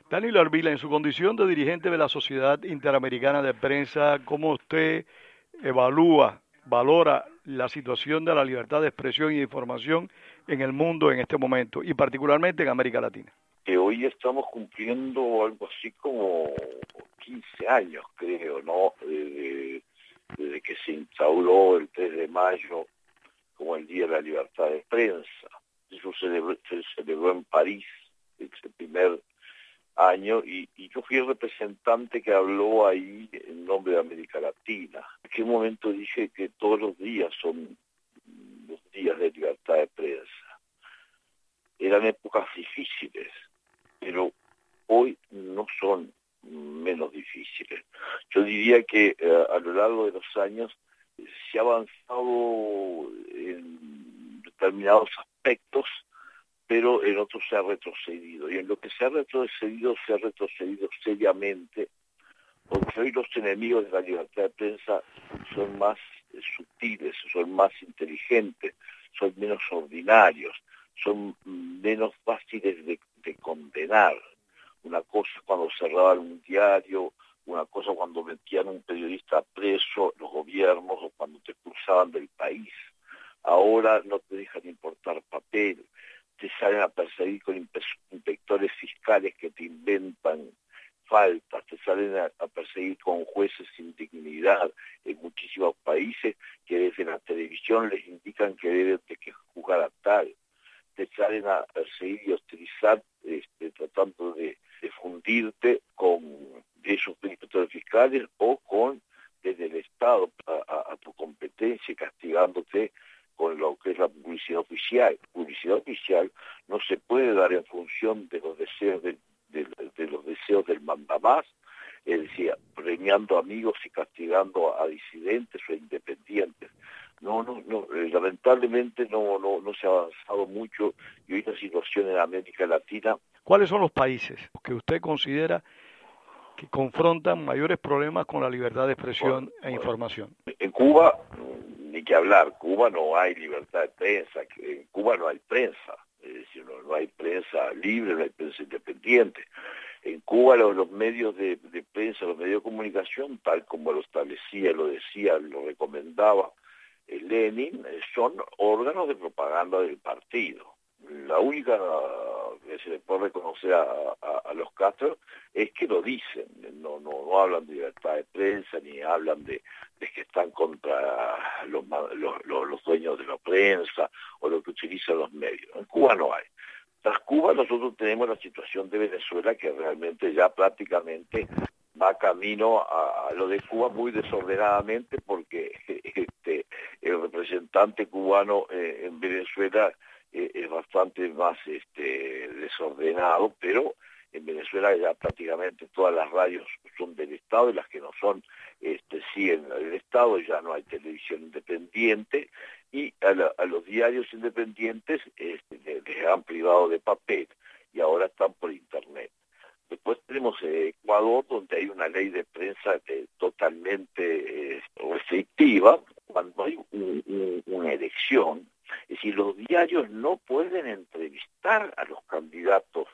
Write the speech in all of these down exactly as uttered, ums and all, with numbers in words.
Danilo Arvila, en su condición de dirigente de la Sociedad Interamericana de Prensa, ¿cómo usted evalúa, valora la situación de la libertad de expresión y de información en el mundo en este momento y particularmente en América Latina? Que hoy estamos cumpliendo algo así como quince años, creo, ¿no? Desde, desde que se instauró el tres de mayo como el Día de la Libertad de Prensa. Eso se celebró, se celebró en París, ese primer año, y, y yo fui el representante que habló ahí en nombre de América Latina. En aquel momento dije que todos los días son los días de libertad de prensa. Eran épocas difíciles, pero hoy no son menos difíciles. Yo diría que eh, a lo largo de los años eh, se ha avanzado en determinados aspectos, pero en otros se ha retrocedido. Y en lo que se ha retrocedido, se ha retrocedido seriamente, porque hoy los enemigos de la libertad de prensa son más eh, sutiles, son más inteligentes, son menos ordinarios, son menos fáciles de, de condenar. Una cosa es cuando cerraban un diario, una cosa cuando metían a un periodista preso, los gobiernos, o cuando te expulsaban del país. Ahora no te dejan importar papel, te salen a perseguir con inspectores fiscales que te inventan faltas, te salen a, a perseguir con jueces sin dignidad en muchísimos países que desde la televisión les indican que deben de que juzgar a tal, te salen a perseguir y hostilizar este, tratando de, de fundirte con esos inspectores fiscales o con desde el Estado a, a, a tu competencia, castigándote con lo que es la publicidad oficial. Publicidad oficial no se puede dar en función de los deseos del, de, de los deseos del mandamás, es decir, premiando amigos y castigando a, a disidentes o a independientes. No, no, no, eh, lamentablemente no, no, no se ha avanzado mucho y hoy la situación en América Latina. ¿Cuáles son los países que usted considera que confrontan mayores problemas con la libertad de expresión Bueno, e información? en Cuba, ni que hablar, Cuba no hay libertad de prensa, en Cuba no hay prensa, es decir, no, no hay prensa libre, no hay prensa independiente. En Cuba los, los medios de, de prensa, los medios de comunicación, tal como lo establecía, lo decía, lo recomendaba el Lenin, son órganos de propaganda del partido. La única que se le puede reconocer a, a, a los Castro es que lo dicen, no, no, no hablan de libertad de prensa, ni hablan de, de que están contra los, los, los, los dueños de la prensa o lo que utilizan los medios. En Cuba no hay. Tras Cuba nosotros tenemos la situación de Venezuela, que realmente ya prácticamente va camino a, a lo de Cuba muy desordenadamente, porque este, el representante cubano eh, en Venezuela eh, es bastante más este, desordenado, pero en Venezuela ya prácticamente todas las radios son del Estado y las que no son este, siguen del Estado, ya no hay televisión independiente y a, la, a los diarios independientes este, les han privado de papel y ahora están por internet. Después tenemos eh, Ecuador, donde hay una ley de prensa eh, totalmente eh, restrictiva, cuando hay un, un, una elección. Es decir, los diarios no pueden entrevistar a los candidatos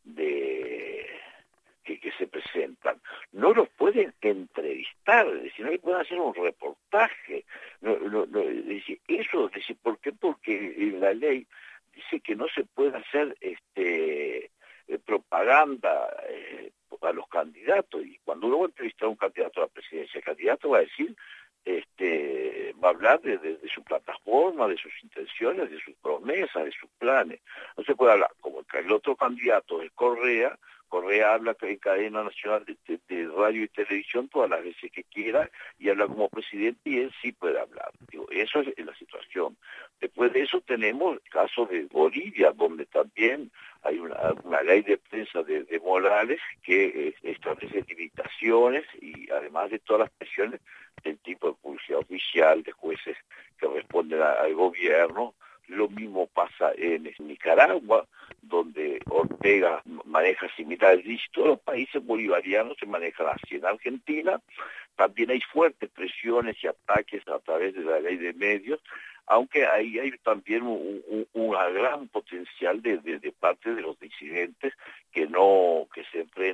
de que, que se presentan. No los pueden entrevistar, es decir, no le pueden hacer un reportaje. No, no, no, es decir, eso, es decir, ¿por qué? Porque en la ley dice que no se puede hacer este Eh, propaganda eh, a los candidatos, y cuando uno va a entrevistar a un candidato a la presidencia, el candidato va a decir, este, va a hablar de, de, de su plataforma, de sus intenciones, de sus promesas, de sus planes. No se puede hablar como el otro candidato es Correa. Correa habla en cadena nacional de, de, de radio y televisión todas las veces que quiera y habla como presidente, y él sí puede hablar. Digo, eso es la situación. Después de eso tenemos el caso de Bolivia, donde también hay una, una ley de prensa de, de Morales que eh, establece limitaciones y además de todas las presiones del tipo de publicidad oficial, de jueces que responden a, al gobierno. Lo mismo pasa en Nicaragua, donde Ortega maneja similares, y todos los países bolivarianos se manejan así. En Argentina también hay fuertes presiones y ataques a través de la ley de medios, aunque ahí hay también un, un, un gran potencial de, de, de parte de los disidentes que no que se enfrentan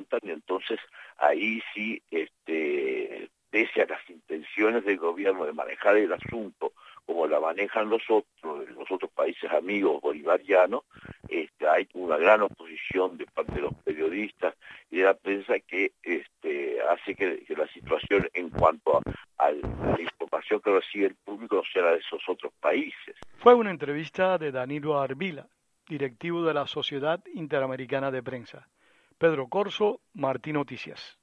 manejar el asunto como la manejan los otros, los otros países amigos bolivarianos, este, hay una gran oposición de parte de los periodistas y de la prensa que este, hace que, que la situación en cuanto a, a la información que recibe el público no sea la de esos otros países. Fue una entrevista de Danilo Arvila, directivo de la Sociedad Interamericana de Prensa. Pedro Corso, Martín Noticias.